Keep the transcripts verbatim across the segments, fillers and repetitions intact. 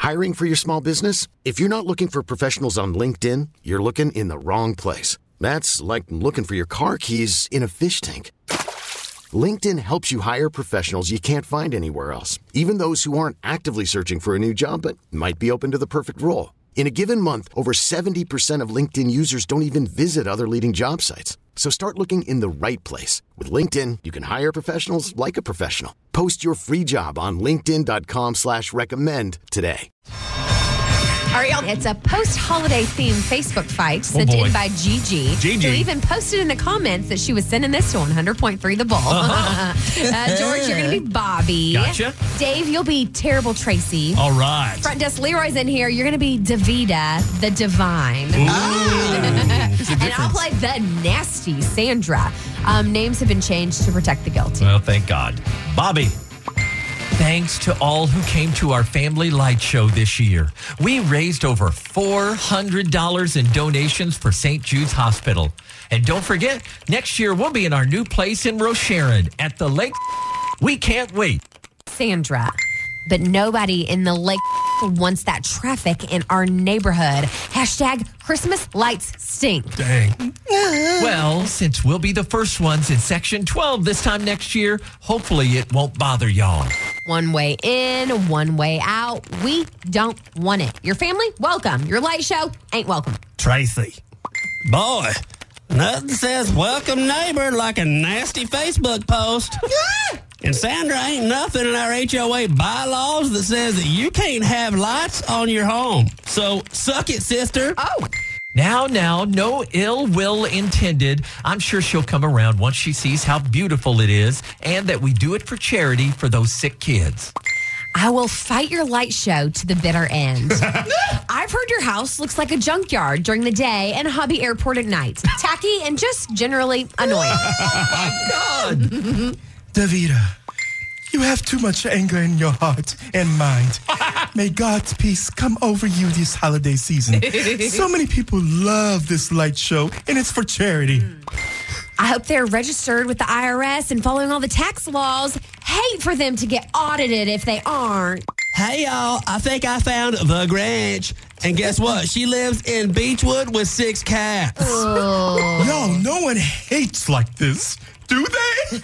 Hiring for your small business? If you're not looking for professionals on LinkedIn, you're looking in the wrong place. That's like looking for your car keys in a fish tank. LinkedIn helps you hire professionals you can't find anywhere else, even those who aren't actively searching for a new job but might be open to the perfect role. In a given month, over seventy percent of LinkedIn users don't even visit other leading job sites. So start looking in the right place. With LinkedIn, you can hire professionals like a professional. Post your free job on linkedin.com slash recommend today. All right, y'all. It's a post-holiday themed Facebook fight sent oh in by Gigi. Gigi. Who even posted in the comments that she was sending this to one hundred point three The Bull. Uh-huh. uh, George, you're going to be Bobby. Gotcha. Dave, you'll be Terrible Tracy. All right. Front desk Leroy's in here. You're going to be Davida, the Divine. And I'll play the nasty Sandra. Um, names have been changed to protect the guilty. Well, thank God. Bobby, thanks to all who came to our family light show this year. We raised over four hundred dollars in donations for Saint Jude's Hospital. And don't forget, next year we'll be in our new place in Rocheron at the lake. We can't wait. Sandra. But nobody in the lake wants that traffic in our neighborhood. Hashtag Christmas lights stink. Dang. Well, since we'll be the first ones in Section twelve this time next year, hopefully it won't bother y'all. One way in, one way out. We don't want it. Your family, welcome. Your light show ain't welcome. Tracy. Boy, nothing says welcome neighbor like a nasty Facebook post. And Sandra, ain't nothing in our H O A bylaws that says that you can't have lights on your home. So suck it, sister. Oh. Now, now, no ill will intended. I'm sure she'll come around once she sees how beautiful it is and that we do it for charity for those sick kids. I will fight your light show to the bitter end. I've heard your house looks like a junkyard during the day and a hobby airport at night. Tacky and just generally annoying. Oh, my God. Davida, you have too much anger in your heart and mind. May God's peace come over you this holiday season. So many people love this light show, and it's for charity. I hope they're registered with the I R S and following all the tax laws. Hate for them to get audited if they aren't. Hey, y'all, I think I found the Grinch. And guess what? She lives in Beechwood with six cats. Oh. Y'all, no one hates like this, do they?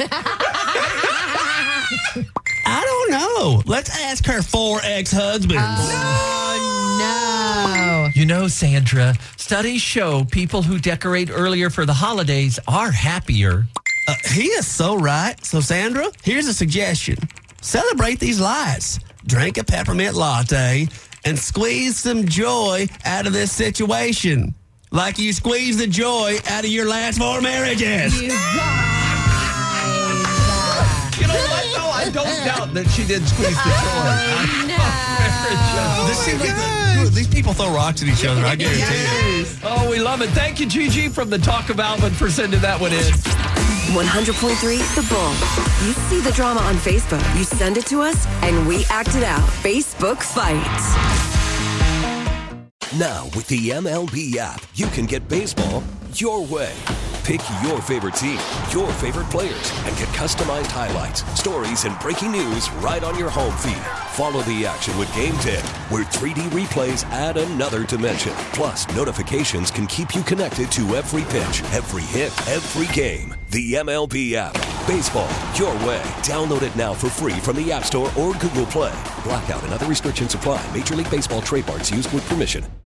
I don't know. Let's ask her four ex-husbands. Oh, no. You know, Sandra, studies show people who decorate earlier for the holidays are happier. Uh, he is so right. So, Sandra, here's a suggestion. Celebrate these lights. Drink a peppermint latte and squeeze some joy out of this situation. Like you squeeze the joy out of your last four marriages. You guys. You know what, though? I don't doubt that she did squeeze the joy. No. This seems like the, these people throw rocks at each other, I guarantee Yes. Oh, we love it. Thank you, Gigi, from the Talk of Alvin for sending that one in. one hundred point three The Bull. You see the drama on Facebook, you send it to us, and we act it out. Facebook Fights. Now, with the M L B app, you can get baseball your way. Pick your favorite team, your favorite players, and get customized highlights, stories, and breaking news right on your home feed. Follow the action with Game Tip, where three D replays add another dimension. Plus, notifications can keep you connected to every pitch, every hit, every game. The M L B app. Baseball your way. Download it now for free from the App Store or Google Play. Blackout and other restrictions apply. Major League Baseball trademarks used with permission.